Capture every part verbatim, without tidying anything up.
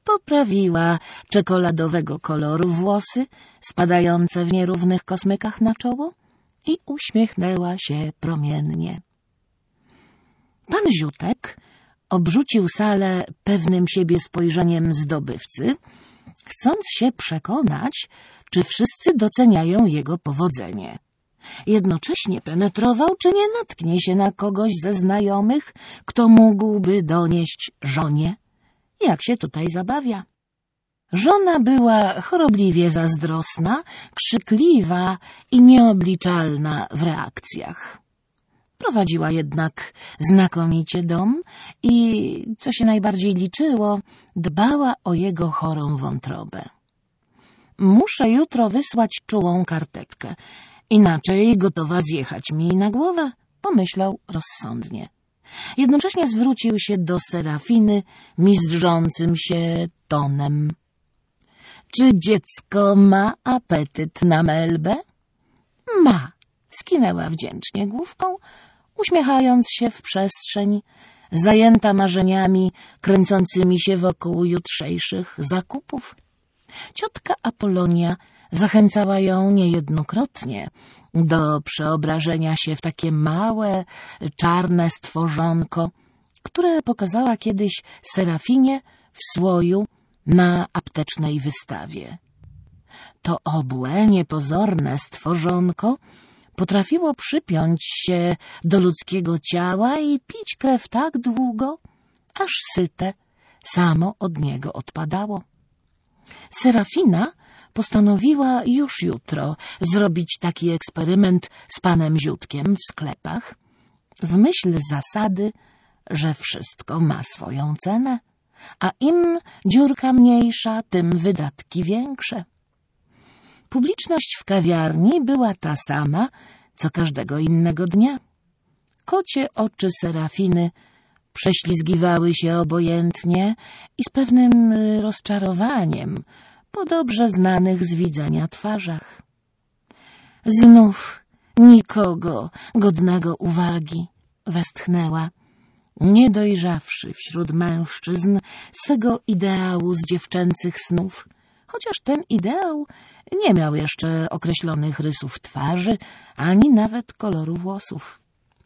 Poprawiła czekoladowego koloru włosy, spadające w nierównych kosmykach na czoło i uśmiechnęła się promiennie. Pan Ziutek obrzucił salę pewnym siebie spojrzeniem zdobywcy, chcąc się przekonać, czy wszyscy doceniają jego powodzenie. Jednocześnie penetrował, czy nie natknie się na kogoś ze znajomych, kto mógłby donieść żonie, jak się tutaj zabawia. Żona była chorobliwie zazdrosna, krzykliwa i nieobliczalna w reakcjach. Prowadziła jednak znakomicie dom i, co się najbardziej liczyło, dbała o jego chorą wątrobę. Muszę jutro wysłać czułą karteczkę, inaczej gotowa zjechać mi na głowę, pomyślał rozsądnie. Jednocześnie zwrócił się do Serafiny mizdrzącym się tonem. Czy dziecko ma apetyt na Melbę? Ma, skinęła wdzięcznie główką, uśmiechając się w przestrzeń, zajęta marzeniami kręcącymi się wokół jutrzejszych zakupów. Ciotka Apolonia zachęcała ją niejednokrotnie do przeobrażenia się w takie małe, czarne stworzonko, które pokazała kiedyś Serafinie w słoju na aptecznej wystawie. To obłe, niepozorne stworzonko potrafiło przypiąć się do ludzkiego ciała i pić krew tak długo, aż syte samo od niego odpadało. Serafina postanowiła już jutro zrobić taki eksperyment z panem Ziutkiem w sklepach, w myśl zasady, że wszystko ma swoją cenę, a im dziurka mniejsza, tym wydatki większe. Publiczność w kawiarni była ta sama, co każdego innego dnia. Kocie oczy Serafiny prześlizgiwały się obojętnie i z pewnym rozczarowaniem po dobrze znanych z widzenia twarzach. Znów nikogo godnego uwagi, westchnęła, nie dojrzawszy wśród mężczyzn swego ideału z dziewczęcych snów, chociaż ten ideał nie miał jeszcze określonych rysów twarzy, ani nawet koloru włosów.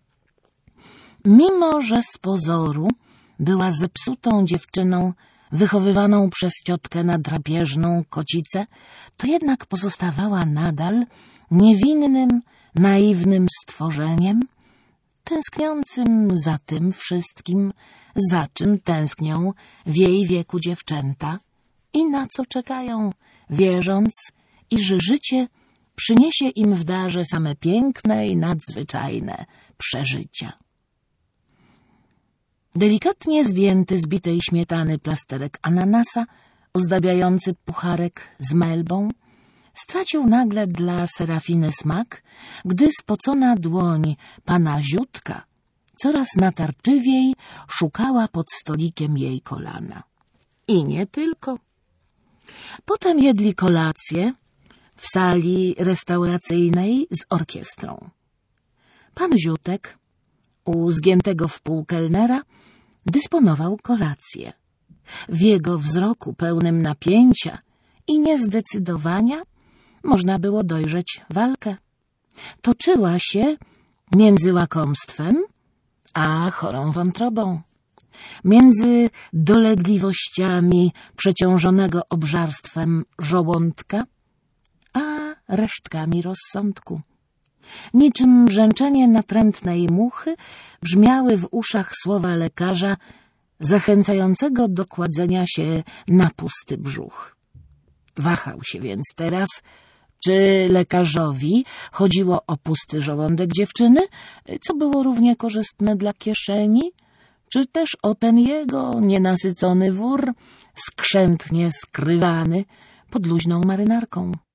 Mimo że z pozoru była zepsutą dziewczyną, wychowywaną przez ciotkę na drapieżną kocicę, to jednak pozostawała nadal niewinnym, naiwnym stworzeniem, tęskniącym za tym wszystkim, za czym tęsknią w jej wieku dziewczęta i na co czekają, wierząc, iż życie przyniesie im w darze same piękne i nadzwyczajne przeżycia. Delikatnie zdjęty z bitej śmietany plasterek ananasa, ozdabiający pucharek z melbą, stracił nagle dla Serafiny smak, gdy spocona dłoń pana Ziutka coraz natarczywiej szukała pod stolikiem jej kolana. I nie tylko. Potem jedli kolację w sali restauracyjnej z orkiestrą. Pan Ziutek, u zgiętego w pół kelnera, dysponował kolację. W jego wzroku pełnym napięcia i niezdecydowania można było dojrzeć walkę. Toczyła się między łakomstwem a chorą wątrobą, między dolegliwościami przeciążonego obżarstwem żołądka a resztkami rozsądku. Niczym brzęczenie natrętnej muchy brzmiały w uszach słowa lekarza zachęcającego do kładzenia się na pusty brzuch. Wahał się więc teraz, czy lekarzowi chodziło o pusty żołądek dziewczyny, co było równie korzystne dla kieszeni, czy też o ten jego nienasycony wór, skrzętnie skrywany pod luźną marynarką.